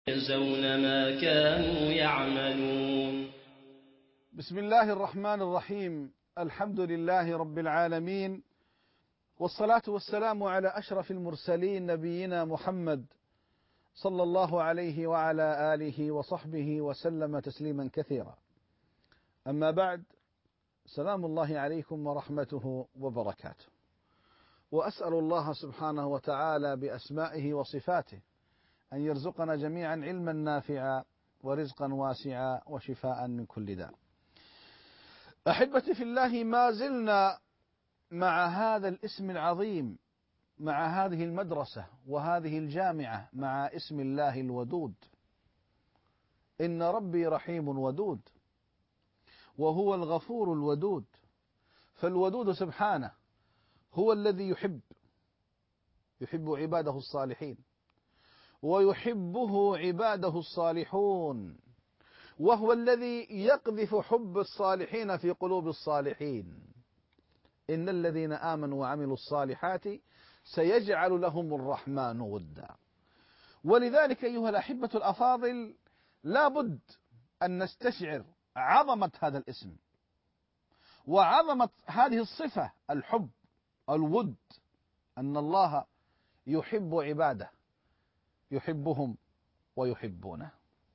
يجزون ما كانوا يعملون. بسم الله الرحمن الرحيم. الحمد لله رب العالمين، والصلاة والسلام على أشرف المرسلين نبينا محمد صلى الله عليه وعلى آله وصحبه وسلم تسليما كثيرا. أما بعد، سلام الله عليكم ورحمته وبركاته، وأسأل الله سبحانه وتعالى بأسمائه وصفاته أن يرزقنا جميعا علما نافعا ورزقا واسعا وشفاء من كل داء. أحبتي في الله، ما زلنا مع هذا الاسم العظيم، مع هذه المدرسة وهذه الجامعة، مع اسم الله الودود. إن ربي رحيم ودود، وهو الغفور الودود. فالودود سبحانه هو الذي يحب عباده الصالحين، ويحبه عباده الصالحون، وهو الذي يقذف حب الصالحين في قلوب الصالحين. إن الذين آمنوا وعملوا الصالحات سيجعل لهم الرحمن ودا. ولذلك أيها الأحبة الأفاضل، لا بد أن نستشعر عظمة هذا الاسم وعظمة هذه الصفة، الحب، الود، أن الله يحب عباده، يحبهم ويحبونه.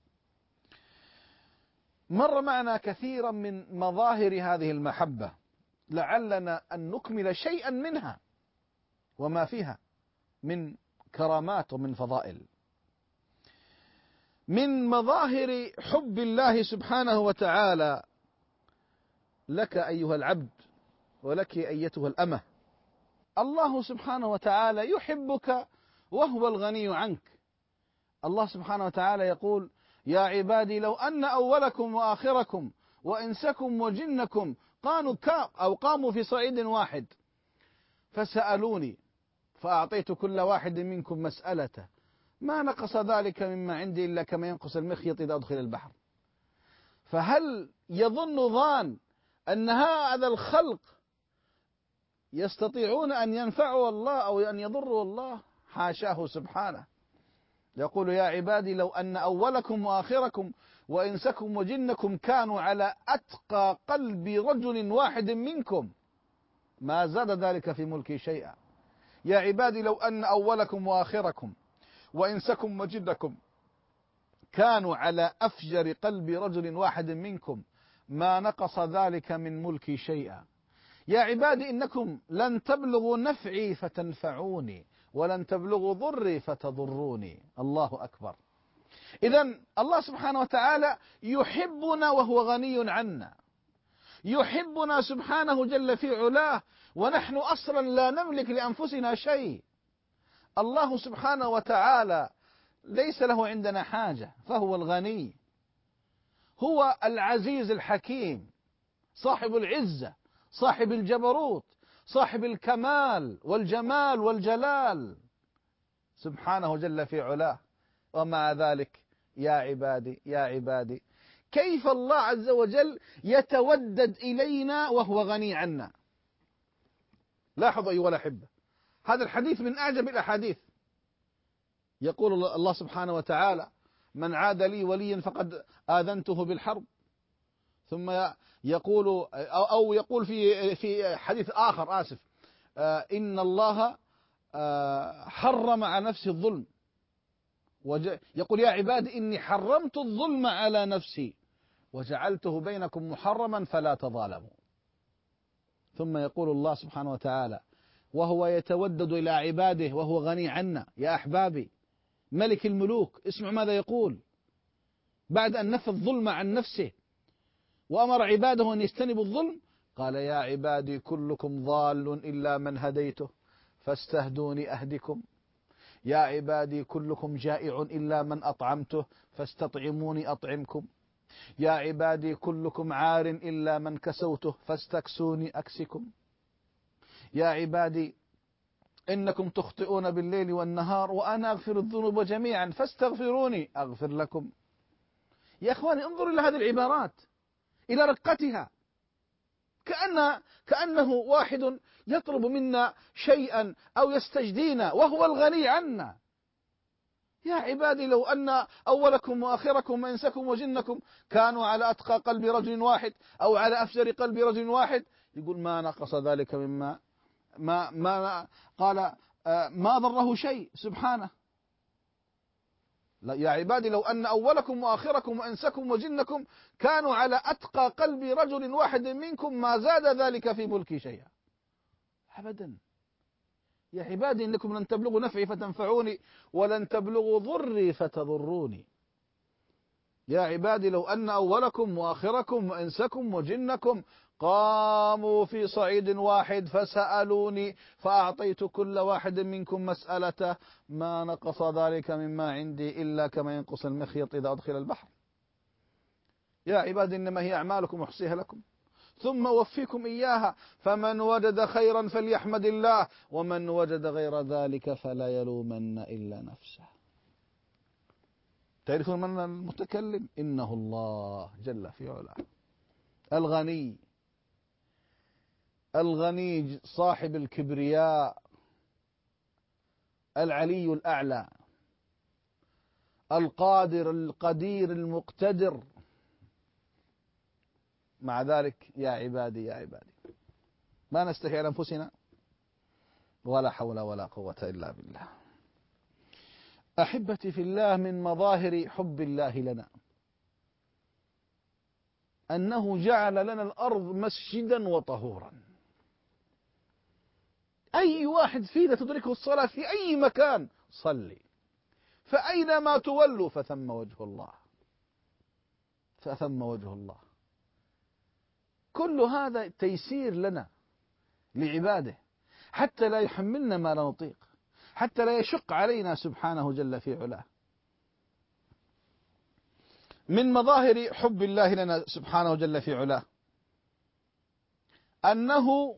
مر معنا كثيرا من مظاهر هذه المحبة، لعلنا أن نكمل شيئا منها وما فيها من كرامات ومن فضائل. من مظاهر حب الله سبحانه وتعالى لك أيها العبد، ولك أيتها الأمة، الله سبحانه وتعالى يحبك وهو الغني عنك. الله سبحانه وتعالى يقول: يا عبادي لو أن أولكم وآخركم وإنسكم وجنكم قاموا في صعيد واحد فسألوني فأعطيت كل واحد منكم مسألته ما نقص ذلك مما عندي إلا كما ينقص المخيط إذا أدخل البحر. فهل يظن ظان أن هذا الخلق يستطيعون أن ينفعوا الله أو أن يضروا الله؟ حاشاه سبحانه. يقول: يا عبادي لو أن أولكم وآخركم وإنسكم وجنكم كانوا على أتقى قلب رجل واحد منكم ما زاد ذلك في ملكي شيئا. يا عبادي لو أن أولكم وآخركم وإنسكم وجنكم كانوا على أفجر قلب رجل واحد منكم ما نقص ذلك من ملكي شيئا. يا عبادي إنكم لن تبلغوا نفعي فتنفعوني ولن تبلغوا ضري فتضروني. الله أكبر. إذن الله سبحانه وتعالى يحبنا وهو غني عنا، يحبنا سبحانه جل في علاه، ونحن أصلا لا نملك لأنفسنا شيء. الله سبحانه وتعالى ليس له عندنا حاجة، فهو الغني، هو العزيز الحكيم، صاحب العزة، صاحب الجبروت، صاحب الكمال والجمال والجلال سبحانه جل في علاه. ومع ذلك يا عبادي يا عبادي، كيف الله عز وجل يتودد إلينا وهو غني عنا. لاحظوا أيها الأحبة، هذا الحديث من أعجب الأحاديث. يقول الله سبحانه وتعالى: من عاد لي وليا فقد آذنته بالحرب. ثم يقول أو يقول في حديث آخر، إن الله حرم على نفسه الظلم، يقول: يا عباد إني حرمت الظلم على نفسي وجعلته بينكم محرما فلا تظالموا. ثم يقول الله سبحانه وتعالى وهو يتودد إلى عباده وهو غني عنا: يا أحبابي، ملك الملوك، اسمع ماذا يقول بعد أن نفى الظلم عن نفسه وأمر عباده أن يجتنبوا الظلم. قال: يا عبادي كلكم ضال إلا من هديته فاستهدوني أهدكم. يا عبادي كلكم جائع إلا من أطعمته فاستطعموني أطعمكم. يا عبادي كلكم عار إلا من كسوته فاستكسوني أكسكم. يا عبادي إنكم تخطئون بالليل والنهار وأنا أغفر الذنوب جميعا فاستغفروني أغفر لكم. يا أخواني، انظروا إلى هذه العبارات، إلى رقتها، كأنه واحد يطلب منا شيئا أو يستجدينا وهو الغني عنا. يا عبادي لو أن أولكم وآخركم وإنسكم وجنكم كانوا على أتقى قلب رجل واحد أو على أفجر قلب رجل واحد، يقول ما نقص ذلك مما ما قال ما ضره شيء سبحانه. يا عبادي لو أن أولكم وآخركم وإنسكم وجنكم كانوا على أتقى قلب رجل واحد منكم ما زاد ذلك في ملكي شيئا أبدا. يا عبادي إنكم لن تبلغوا نفعي فتنفعوني ولن تبلغوا ضري فتضروني. يا عبادي لو أن أولكم وآخركم وإنسكم وجنكم قاموا في صعيد واحد فسألوني فأعطيت كل واحد منكم مسألته ما نقص ذلك مما عندي إلا كما ينقص المخيط إذا أدخل البحر. يا عبادي إنما هي أعمالكم أحصيها لكم ثم أوفيكم إياها فمن وجد خيرا فليحمد الله ومن وجد غير ذلك فلا يلومن إلا نفسه. تعرفون من المتكلم؟ إنه الله جل في علاه الغني صاحب الكبرياء العلي الأعلى القادر القدير المقتدر. مع ذلك يا عبادي ما نستحي على أنفسنا ولا حول ولا قوة إلا بالله. أحبتي في الله، من مظاهر حب الله لنا أنه جعل لنا الأرض مسجدا وطهورا. أي واحد فينا تدركه الصلاة في أي مكان صلي، فأينما تولوا فثم وجه الله. كل هذا تيسير لنا لعباده حتى لا يحملنا ما لا نطيق، حتى لا يشق علينا سبحانه جل في علاه. من مظاهر حب الله لنا سبحانه جل في علاه أنه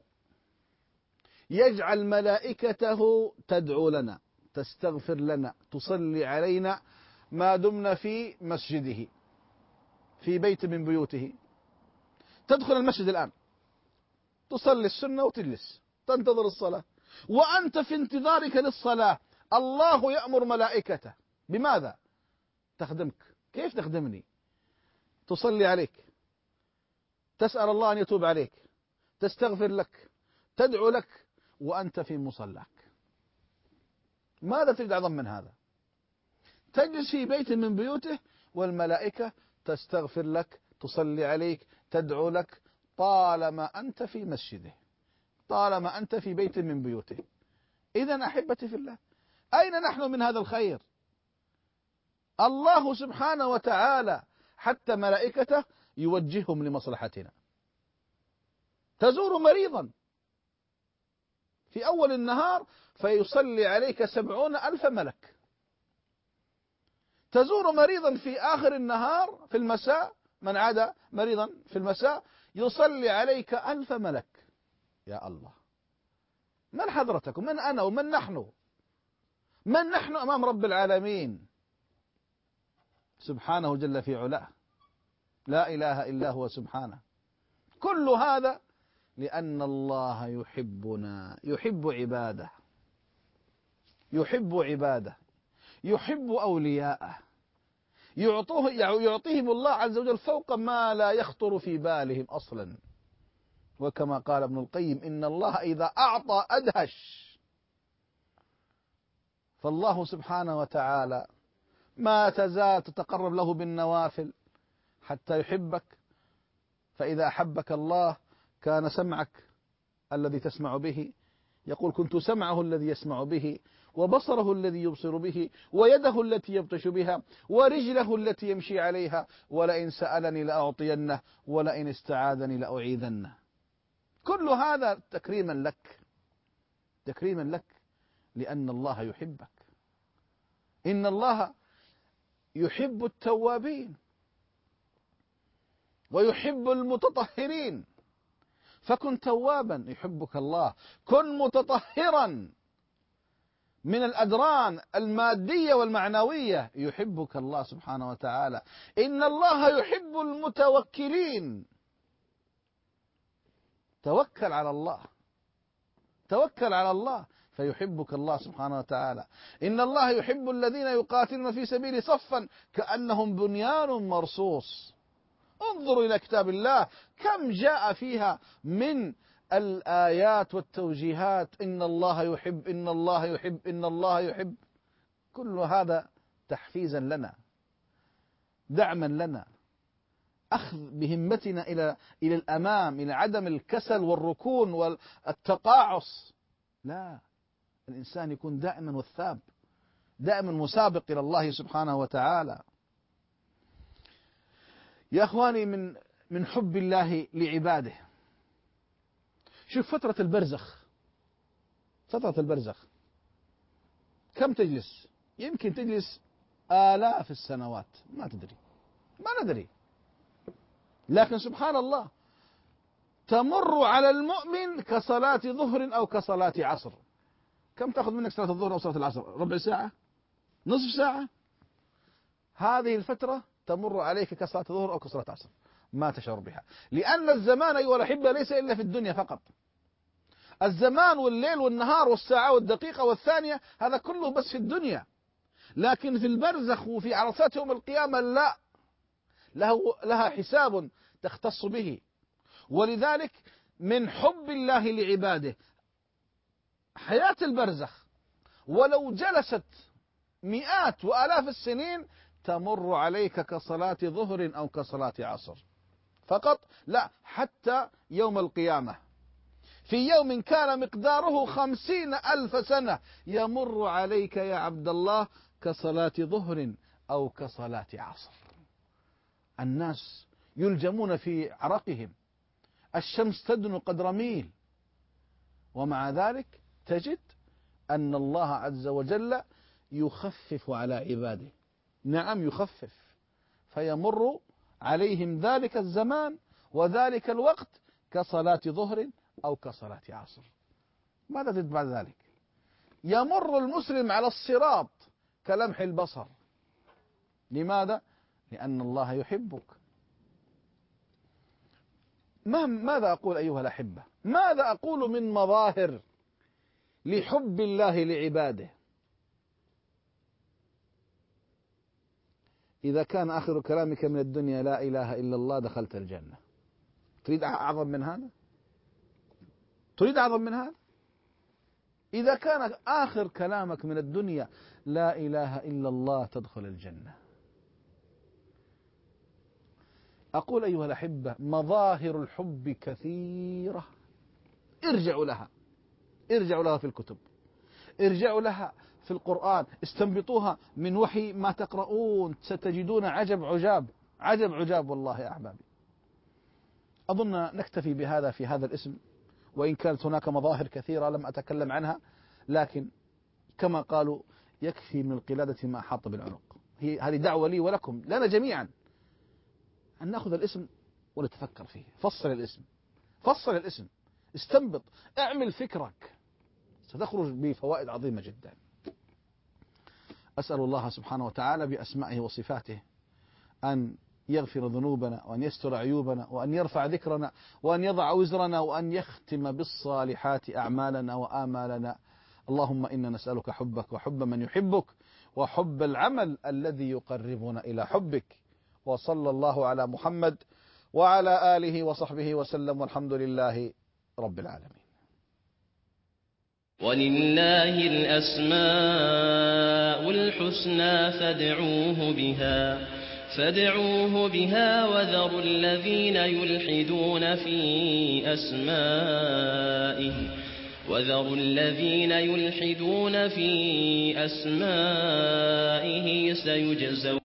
يجعل ملائكته تدعو لنا، تستغفر لنا، تصلي علينا ما دمنا في مسجده، في بيت من بيوته. تدخل المسجد الآن تصلي السنة وتجلس تنتظر الصلاة، وأنت في انتظارك للصلاة الله يأمر ملائكته بماذا؟ تخدمك. كيف تخدمني؟ تصلي عليك، تسأل الله أن يتوب عليك، تستغفر لك، تدعو لك وأنت في مصلاك. ماذا تريد أعظم من هذا؟ تجلس في بيت من بيوته والملائكة تستغفر لك، تصلي عليك، تدعو لك، طالما أنت في مسجده، طالما أنت في بيت من بيوته. إذن أحبتي في الله، أين نحن من هذا الخير؟ الله سبحانه وتعالى حتى ملائكته يوجههم لمصلحتنا. تزور مريضا في أول النهار فيصلي عليك 70,000 ملك. تزور مريضا في آخر النهار في المساء، من عاد مريضا في المساء يصلي عليك 1000 ملك. يا الله، من حضرتكم؟ من أنا ومن نحن؟ من نحن أمام رب العالمين سبحانه جل في علاه، لا إله إلا هو سبحانه. كل هذا لأن الله يحبنا، يحب عباده، يحب أولياءه، يعطيهم الله عز وجل فوق ما لا يخطر في بالهم أصلا. وكما قال ابن القيم إن الله إذا أعطى أدهش. فالله سبحانه وتعالى ما تزال تتقرب له بالنوافل حتى يحبك. فإذا أحبك الله كان سمعك الذي تسمع به، يقول كنت سمعه الذي يسمع به، وبصره الذي يبصر به، ويده التي يبطش بها، ورجله التي يمشي عليها، ولئن سألني لأعطينه، ولئن استعاذني لأعيذنه. كل هذا تكريما لك لأن الله يحبك. إن الله يحب التوابين ويحب المتطهرين، فكن توابا يحبك الله، كن متطهرا من الأدران المادية والمعنوية يحبك الله سبحانه وتعالى. إن الله يحب المتوكلين. توكل على الله فيحبك الله سبحانه وتعالى. إن الله يحب الذين يقاتلون في سبيله صفا كأنهم بنيان مرصوص. انظروا إلى كتاب الله كم جاء فيها من الآيات والتوجيهات: إن الله يحب، إن الله يحب، إن الله يحب. كل هذا تحفيزا لنا، دعما لنا، أخذ بهمتنا إلى الأمام، إلى عدم الكسل والركون والتقاعس. لا، الإنسان يكون دائما وثاب، دائما مسابق إلى الله سبحانه وتعالى. يا أخواني، من حب الله لعباده، شوف فترة البرزخ، فترة البرزخ كم تجلس؟ يمكن تجلس آلاف السنوات، ما تدري، ما ندري، لكن سبحان الله تمر على المؤمن كصلاة ظهر أو كصلاة عصر. كم تأخذ منك صلاة الظهر أو صلاة العصر؟ ربع ساعة؟ نصف ساعة؟ هذه الفترة تمر عليك كصلاة ظهر أو كصلاة عصر، ما تشعر بها. لأن الزمان أيها الأحبة ليس إلا في الدنيا فقط. الزمان والليل والنهار والساعة والدقيقة والثانية هذا كله بس في الدنيا، لكن في البرزخ وفي عرصات يوم القيامة لا، لها حساب تختص به. ولذلك من حب الله لعباده حياة البرزخ ولو جلست مئات وآلاف السنين تمر عليك كصلاة ظهر أو كصلاة عصر فقط، لا، حتى يوم القيامة في يوم كان مقداره 50,000 سنة يمر عليك يا عبد الله كصلاة ظهر أو كصلاة عصر. الناس يلجمون في عرقهم، الشمس تدنو قدر ميل، ومع ذلك تجد أن الله عز وجل يخفف على عباده. نعم يخفف، فيمر عليهم ذلك الزمان وذلك الوقت كصلاة ظهر أو كصلاة عصر. ماذا تجد بعد ذلك؟ يمر المسلم على الصراط كلمح البصر. لماذا؟ لأن الله يحبك. ماذا أقول أيها الأحبة؟ ماذا أقول من مظاهر لحب الله لعباده؟ إذا كان آخر كلامك من الدنيا لا إله إلا الله دخلت الجنة. تريد أعظم من هذا؟ تريد أعظم من هذا؟ إذا كان آخر كلامك من الدنيا لا إله إلا الله تدخل الجنة. أقول أيها الأحبة مظاهر الحب كثيرة، ارجعوا لها في الكتب، ارجعوا لها في القرآن، استنبطوها من وحي ما تقرؤون، ستجدون عجب عجاب والله يا أحبابي. أظن نكتفي بهذا في هذا الاسم، وإن كانت هناك مظاهر كثيرة لم أتكلم عنها، لكن كما قالوا يكفي من القلادة ما أحاط بالعنق. هذه دعوة لي ولكم، لنا جميعا، أن نأخذ الاسم ونتفكر فيه. فصل الاسم، استنبط، اعمل فكرك، ستخرج بفوائد عظيمة جدا. أسأل الله سبحانه وتعالى بأسمائه وصفاته أن يغفر ذنوبنا وأن يستر عيوبنا وأن يرفع ذكرنا وأن يضع وزرنا وأن يختم بالصالحات أعمالنا وآمالنا. اللهم إنا نسألك حبك وحب من يحبك وحب العمل الذي يقربنا إلى حبك. وصلى الله على محمد وعلى آله وصحبه وسلم، والحمد لله رب العالمين. ولله الأسماء الحسنى فادعوه بها وذروا الذين يلحدون في أسمائه سيجزون